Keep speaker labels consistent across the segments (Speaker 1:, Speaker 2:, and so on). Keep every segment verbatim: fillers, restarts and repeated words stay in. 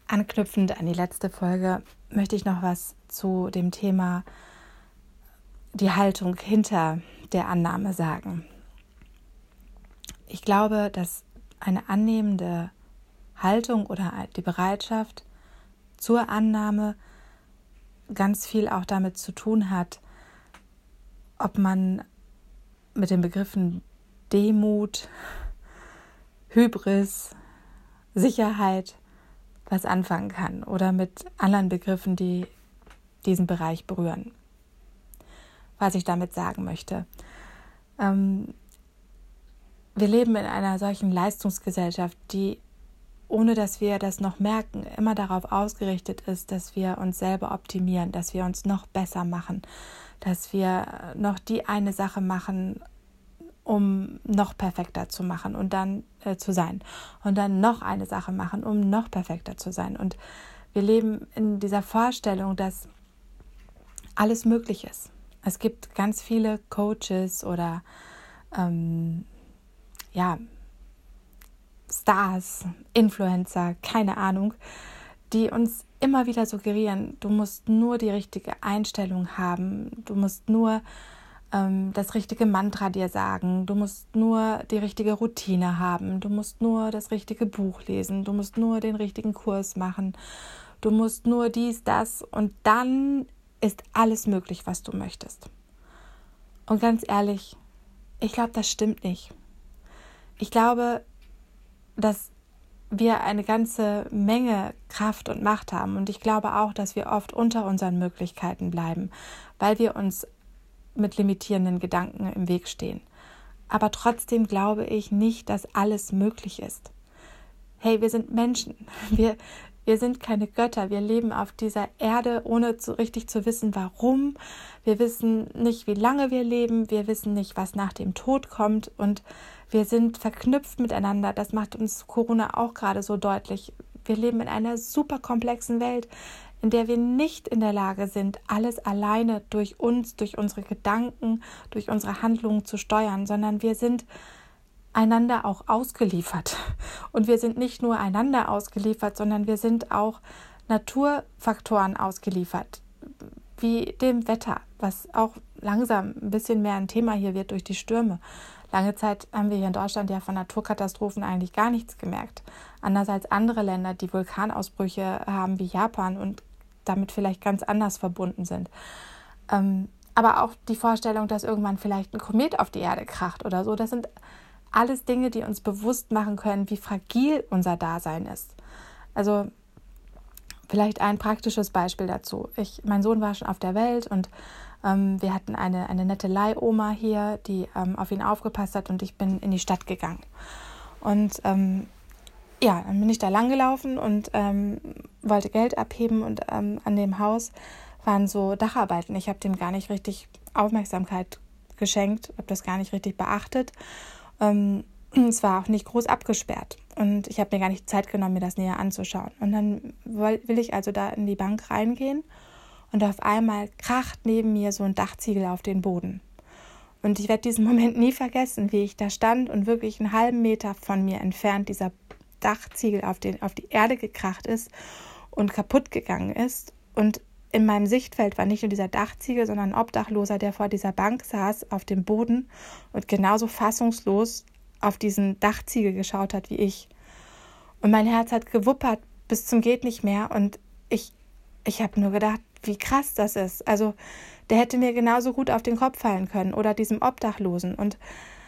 Speaker 1: Anknüpfend an die letzte Folge möchte ich noch was zu dem Thema die Haltung hinter der Annahme sagen. Ich glaube, dass eine annehmende Haltung oder die Bereitschaft zur Annahme ganz viel auch damit zu tun hat, ob man mit den Begriffen Demut, Hybris, Sicherheit was anfangen kann oder mit anderen Begriffen, die diesen Bereich berühren. Was ich damit sagen möchte. Ähm, wir leben in einer solchen Leistungsgesellschaft, die, ohne dass wir das noch merken, immer darauf ausgerichtet ist, dass wir uns selber optimieren, dass wir uns noch besser machen, dass wir noch die eine Sache machen, um noch perfekter zu machen und dann äh, zu sein. Und dann noch eine Sache machen, um noch perfekter zu sein. Und wir leben in dieser Vorstellung, dass alles möglich ist. Es gibt ganz viele Coaches oder ähm, ja, Stars, Influencer, keine Ahnung, die uns immer wieder suggerieren, du musst nur die richtige Einstellung haben, du musst nur das richtige Mantra dir sagen, du musst nur die richtige Routine haben, du musst nur das richtige Buch lesen, du musst nur den richtigen Kurs machen, du musst nur dies, das und dann ist alles möglich, was du möchtest. Und ganz ehrlich, ich glaube, das stimmt nicht. Ich glaube, dass wir eine ganze Menge Kraft und Macht haben und ich glaube auch, dass wir oft unter unseren Möglichkeiten bleiben, weil wir uns mit limitierenden Gedanken im Weg stehen. Aber trotzdem glaube ich nicht, dass alles möglich ist. Hey, wir sind Menschen. Wir, wir sind keine Götter. Wir leben auf dieser Erde, ohne zu, richtig zu wissen, warum. Wir wissen nicht, wie lange wir leben. Wir wissen nicht, was nach dem Tod kommt. Und wir sind verknüpft miteinander. Das macht uns Corona auch gerade so deutlich. Wir leben in einer super komplexen Welt, in der wir nicht in der Lage sind, alles alleine durch uns, durch unsere Gedanken, durch unsere Handlungen zu steuern, sondern wir sind einander auch ausgeliefert. Und wir sind nicht nur einander ausgeliefert, sondern wir sind auch Naturfaktoren ausgeliefert, wie dem Wetter, was auch langsam ein bisschen mehr ein Thema hier wird durch die Stürme. Lange Zeit haben wir hier in Deutschland ja von Naturkatastrophen eigentlich gar nichts gemerkt. Anders als andere Länder, die Vulkanausbrüche haben wie Japan und damit vielleicht ganz anders verbunden sind. Ähm, aber auch die Vorstellung, dass irgendwann vielleicht ein Komet auf die Erde kracht oder so, das sind alles Dinge, die uns bewusst machen können, wie fragil unser Dasein ist. Also vielleicht ein praktisches Beispiel dazu. Ich, mein Sohn war schon auf der Welt und ähm, wir hatten eine, eine nette Leihoma hier, die ähm, auf ihn aufgepasst hat und ich bin in die Stadt gegangen. Und ähm, ja, dann bin ich da lang gelaufen und ähm, wollte Geld abheben und ähm, an dem Haus waren so Dacharbeiten. Ich habe dem gar nicht richtig Aufmerksamkeit geschenkt, habe das gar nicht richtig beachtet. Ähm, es war auch nicht groß abgesperrt und ich habe mir gar nicht Zeit genommen, mir das näher anzuschauen. Und dann will ich also da in die Bank reingehen und auf einmal kracht neben mir so ein Dachziegel auf den Boden. Und ich werde diesen Moment nie vergessen, wie ich da stand und wirklich einen halben Meter von mir entfernt dieser Dachziegel auf, den, auf die Erde gekracht ist und kaputt gegangen ist. Und in meinem Sichtfeld war nicht nur dieser Dachziegel, sondern ein Obdachloser, der vor dieser Bank saß, auf dem Boden und genauso fassungslos auf diesen Dachziegel geschaut hat wie ich. Und mein Herz hat gewuppert bis zum geht nicht mehr und ich, ich habe nur gedacht, wie krass das ist. Also der hätte mir genauso gut auf den Kopf fallen können oder diesem Obdachlosen. Und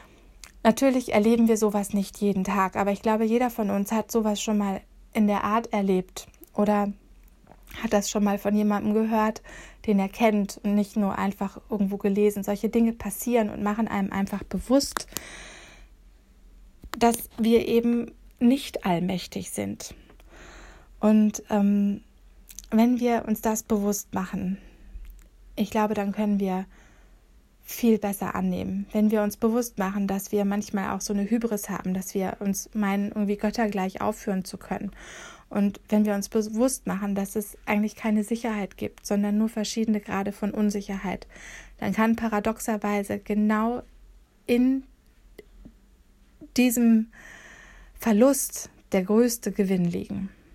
Speaker 1: natürlich erleben wir sowas nicht jeden Tag, aber ich glaube, jeder von uns hat sowas schon mal in der Art erlebt oder hat das schon mal von jemandem gehört, den er kennt und nicht nur einfach irgendwo gelesen. Solche Dinge passieren und machen einem einfach bewusst, dass wir eben nicht allmächtig sind. Und ähm, wenn wir uns das bewusst machen, ich glaube, dann können wir viel besser annehmen. Wenn wir uns bewusst machen, dass wir manchmal auch so eine Hybris haben, dass wir uns meinen, irgendwie göttergleich aufführen zu können. Und wenn wir uns bewusst machen, dass es eigentlich keine Sicherheit gibt, sondern nur verschiedene Grade von Unsicherheit, dann kann paradoxerweise genau in diesem Verlust der größte Gewinn liegen.